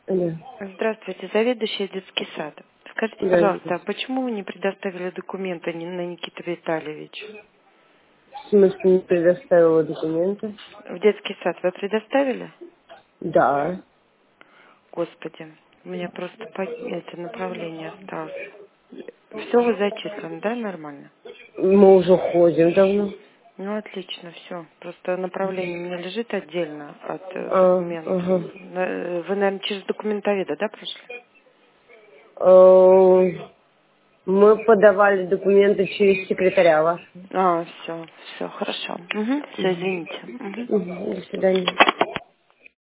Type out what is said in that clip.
Да. Здравствуйте, заведующая детский сад. Скажите, Да, пожалуйста, да. а почему вы не предоставили документы на Никиту Витальевича? В смысле, не предоставила документы? В детский сад вы предоставили? Да. Господи, у меня просто это направление осталось. Все вы зачислен, да, нормально? Мы уже ходим давно. Ну, отлично, все. Просто направление у меня лежит отдельно от документов. Ага. Вы, наверное, через документоведа, да, прошли? Мы подавали документы через секретаря вашего. А, все, хорошо. Все, извините. Мгм. До свидания.